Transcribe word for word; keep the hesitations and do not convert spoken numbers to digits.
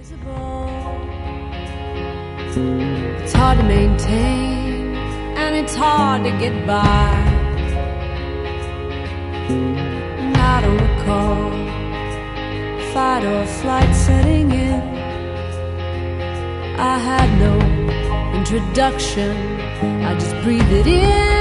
It's hard to maintain, and it's hard to get by. And I don't recall fight or flight setting in. I had no introduction, I just breathed it in.